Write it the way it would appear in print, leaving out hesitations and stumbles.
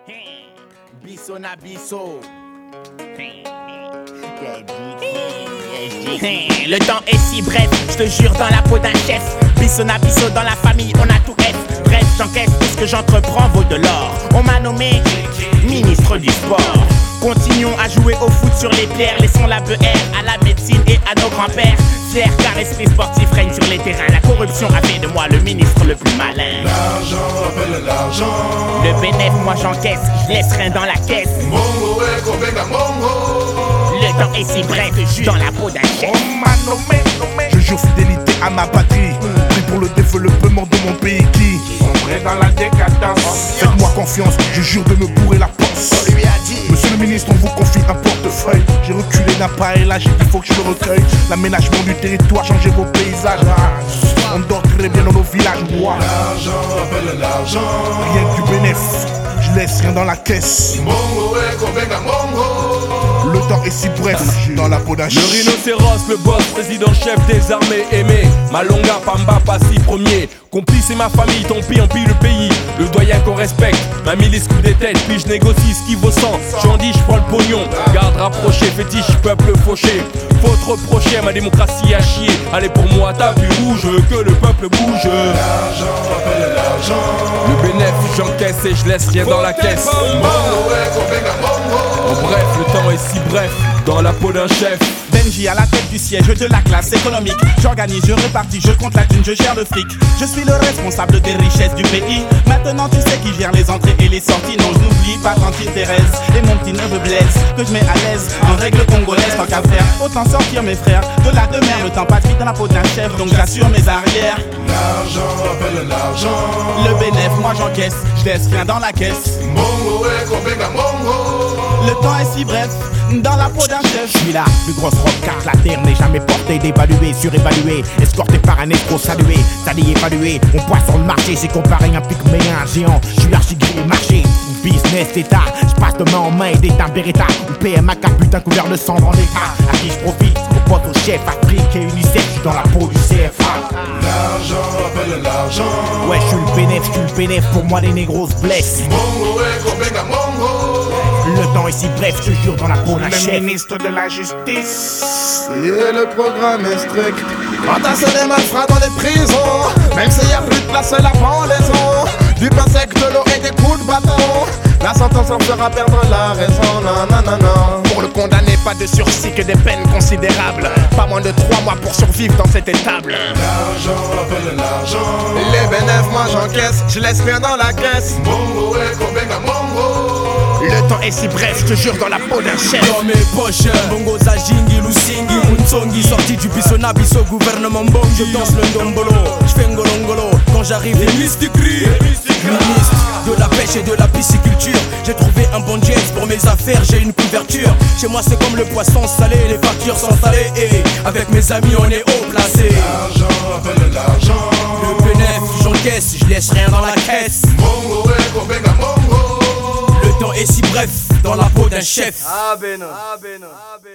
Bisso na bisso. Le temps est si bref, je te jure, dans la peau d'un chef. Bisso na bisso, dans la famille on a tout F. Bref, j'encaisse, tout ce que j'entreprends vaut de l'or. On m'a nommé ministre du sport. Continuons à jouer au foot sur les pierres. Laissons la BR à la médecine et à nos grands-pères. Fier car esprit sportif règne sur les terrains. La corruption a fait de moi le ministre le plus malin. L'argent appelle l'argent. Le bénéf, moi j'encaisse, je laisse rien dans la caisse. Mongo et Kobeka Mongo. Le temps est si bref, je suis dans la peau d'un chef. On m'a nommé. Je jure fidélité à ma patrie. Pris pour le développement de mon pays qui Sombré dans la décadence. Faites-moi confiance, je jure de me bourrer la poche. On lui a dit. Monsieur le ministre, on vous confie un portefeuille. J'ai reculé d'un pas et là j'ai dit faut que je le recueille. L'aménagement du territoire, changer vos paysages. On dort très bien dans nos villages. L'argent appelle l'argent. Rien que du bénéf, je laisse rien dans la caisse. Mongo et Kobeka Mongo. Le temps est si bref, dans la peau d'un Le chien. rhinocéros, le boss, président-chef des armées aimé. Malonga, Pamba, Passi, premier. Complice et ma famille, tant pis, empire le pays. Le doyen qu'on respecte, ma milice coupe des têtes. Puis je négocie ce qui vaut 100. J'en dis, je prends le pognon. Garde rapproché, fétiche, peuple fauché. Faut te reprocher, ma démocratie a chier. Allez pour moi, tapis rouge, que le peuple bouge. L'argent appelle l'argent. Le bénéf, j'encaisse et je laisse rien dans la caisse. Mongo et Kobeka Mongo. En bref, le temps est si bref, dans la peau d'un chef. Benji à la tête du siège de la classe économique. J'organise, je répartis, je compte la thune, je gère le fric. Je suis le responsable des richesses du pays. Maintenant tu sais qui gère les entrées et les sorties. Non, je n'oublie pas tantine Thérèse et mon petit neveu Blaise, que je mets à l'aise en règle congolaise. Tant qu'à faire, autant sortir mes frères de la demeure. Le temps passe vite dans la peau d'un chef, donc j'assure mes arrières. L'argent appelle l'argent. Le bénéf, moi j'encaisse, je laisse rien dans la caisse. Mongo et Kobeka Mongo. Le temps est si bref, dans la peau d'un chef. Je suis la plus grosse rock car la terre n'est jamais portée d'évaluer, surévalué, escorté par un escroc salué, sali évalué. On pointe sur le marché, j'ai comparé un pygmée à un géant. Je suis archi-grillé marché, business état. Je passe de main en main et d'état Beretta. Ou PMA car putain couvert de sang dans l'état. À qui je profite, au pote au chef, Afrique et UNICEF. Je suis dans la peau du CFA. L'argent appelle l'argent. Ouais, je suis le bénéf, pour moi les négros se blessent. Mongo et Kobeka Mongo. Le temps est si bref, je te jure, dans la peau d'un Le chef. ministre de la justice. Et le programme est strict. Entasser les malfrats dans les prisons. Même s'il n'y a plus de place à la pendaison. Du pain sec, de l'eau et des coups de bâton. La sentence en fera perdre la raison. Non, non, non, non. Pour le condamné, pas de sursis que des peines considérables. Pas moins de 3 mois pour survivre dans cette étable. L'argent appelle l'argent. Les bénéfices, moi j'encaisse. Je laisse rien dans la caisse. Mongo et Kobeka Mongo. Le temps est si bref, je te jure, dans la peau d'un chef. Dans mes poches, Bongo Zajingi, Lusingi, Munsongi, sorti du Bissona, Bisso, gouvernement bon. Je danse le ndombolo, je fais ngolongolo. Quand j'arrive, les mystiques crient. Ministre de la pêche et de la pisciculture. J'ai trouvé un bon jazz pour mes affaires, j'ai une couverture. Chez moi c'est comme le poisson salé, les factures sont salées. Et avec mes amis on est haut placé. L'argent appelle l'argent. Le bénéf, j'encaisse, je laisse rien dans la caisse. Mongo et Kobeka Mongo. Le temps est si bref, dans la peau d'un chef. Ah ben non.